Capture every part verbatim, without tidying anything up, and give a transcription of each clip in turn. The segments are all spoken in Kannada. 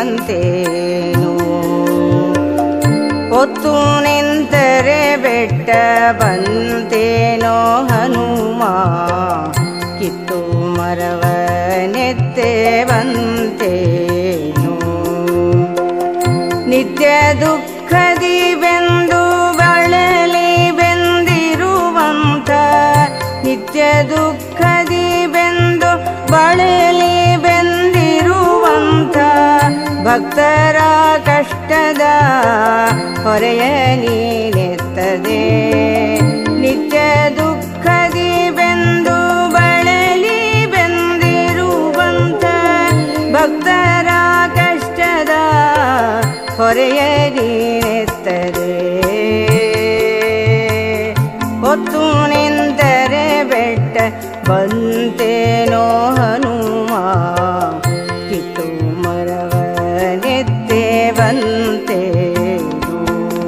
ಬಂತೇನು ಹೊತ್ತು ನಿಂತರೆ ಬೆಟ್ಟ ಬಂತೇನೋ ಹನುಮ ಕಿತ್ತು ಮರವನೆತ್ತೆ ಬಂತೇನು ನಿತ್ಯ ದುಃಖದಿ ಬೆಂದು ಬಳಲಿ ಬೆಂದಿರುವಂತ ನಿತ್ಯ ದುಃಖದಿ ಬೆಂದು ಬಳಲಿ ಬೆಂದಿರುವಂತ ಭಕ್ತರ ಕಷ್ಟದ ಹೊರೆಯ ನೀನೆತ್ತದೆ ನಿತ್ಯ ದುಃಖದಿ ಬೆಂದು ಬಳಲಿ ಬೆಂದಿರುವಂತ ಭಕ್ತರ ಕಷ್ಟದ ಹೊರೆಯ ನೀನೆತ್ತದೆ ಹೊತ್ತು ನಿಂತರೆ ಬೆಟ್ಟ ಬಂತೇನೋ ಹನುಮ ಕಿತ್ತು ಮರವನೆತ್ತೆ ಬಂತೇನು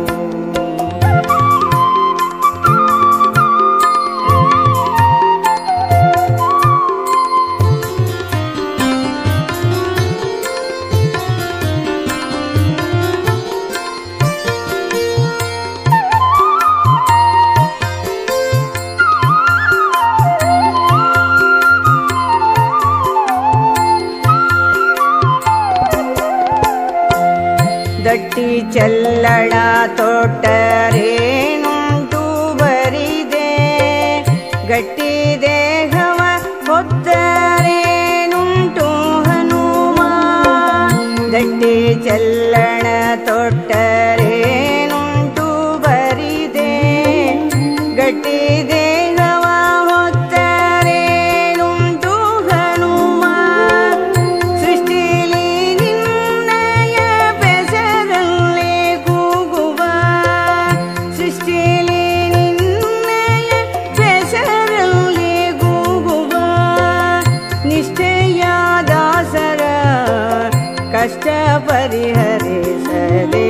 ದಟ್ಟಿ ಚೆಲ್ಲಡ ತೊಟ್ಟರೇನುಂಟು ಬರಿದೆ ಗಟ್ಟಿ ದೇಹವ ಹೊತ್ತರೇನುಂಟು ಹನುಮ ದಟ್ಟಿ ಚೆಲ್ಲಣ ತೊಟ್ಟರೇನುಂಟು ಬರಿದೆ ಗಟ್ಟಿ ದೇಹವ ಹೊತ್ತರೇನುಂಟು ಹನುಮ ಸೃಷ್ಟಿಲಿ ನಿನ್ನಯ ಬೆಸರಲ್ಲಿ ಕೂಗುವ ಸೃಷ್ಟಿಲಿ ನಿನ್ನಯ ಬೆಸರಲ್ಲಿ ಕೂಗುವ ನಿಷ್ಠೆಯ ದಾಸರ ಕಷ್ಟ ಪರಿಹರಿಸದೆ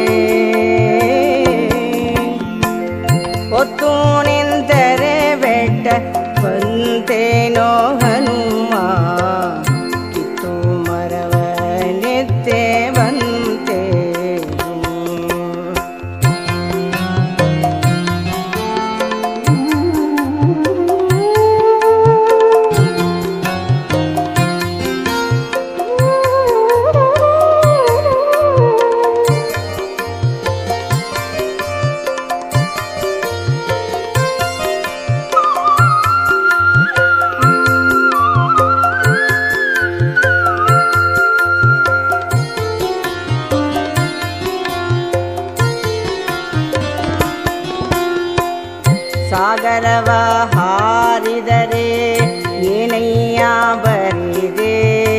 ಹೊತ್ತು ನಿಂತರೆ ಬೆಟ್ಟ ಬಂತೇನೋ ಹನುಮ ಕಿತ್ತು ಮರವನೆತ್ತೆ ಬಂತೇನು ಸಾಗರವ ಹಾರಿದರೆ ಏನಯ್ಯ ಬರಿದೆ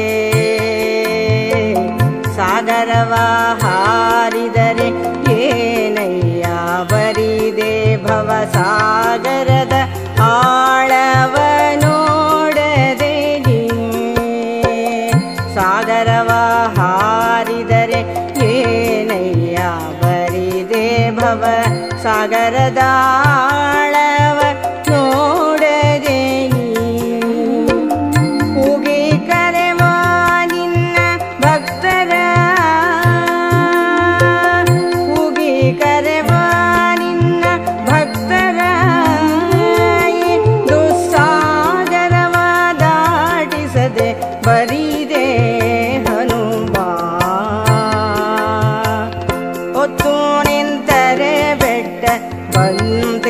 ಸಾಗರವ ಹಾರಿದರೆ ಏನಯ್ಯ ಬರಿದೆ ಭವ ಸಾಗರದ ಆಳವ ನೋಡದೆ ನೀ ಸಾಗರವ ಹಾರಿದರೆ ಏನಯ್ಯ ಬರಿದೆ ಭವ ಸಾಗರದ ಆಳವ ನೋಡದೆ ನೀ ಕೂಗಿ ಕರೆವ ನಿನ್ನ ಭಕ್ತರ ಕೂಗಿ ಕರೆವ ನಿನ್ನ ಭಕ್ತರ ದುಸ್ಸಾಗರವ ದಾಟಿಸದೆ ಬರಿದೆ ಹನುಮ ಹೊತ್ತು ನಿಂತರೆ ಬೆಟ್ಟ ಬಂತೆ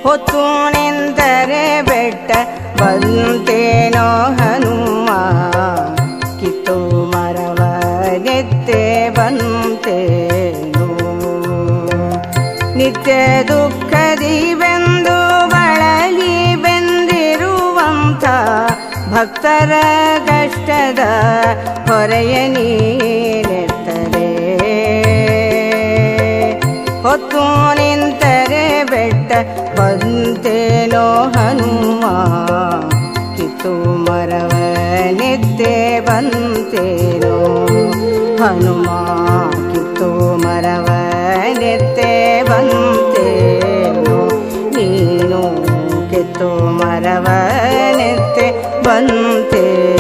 ಹೊತ್ತು ನಿಂತರೆ ಬೆಟ್ಟ ಬಂತೇನೋ ಹನುಮ ಕಿತ್ತು ಮರವ ನೆತ್ತೆ ಬಂತೇನೋ ನಿತ್ಯ ದುಃಖದಿ ಬೆಂದು ಬಳಲಿ ಬೆಂದಿರುವಂಥ ಭಕ್ತರ ಕಷ್ಟದ ಹೊರೆಯ ನೀನೆತ್ತರೆ ಹೊತ್ತು ನಿಂತರೆ ಬೆಟ್ಟ ಬಂತೇನೋ ಹನುಮ ಕಿತ್ತು ಮರವ ನೆತ್ತೆ ಬಂತೇನೋ ಹನುಮ ಕಿತ್ತು ಮರವ ನೆತ್ತೆ ಬಂತೇನೋ ನೀನು ಕಿತ್ತು ಮರವ ನೆತ್ತೆ ಬಂತೇನೋ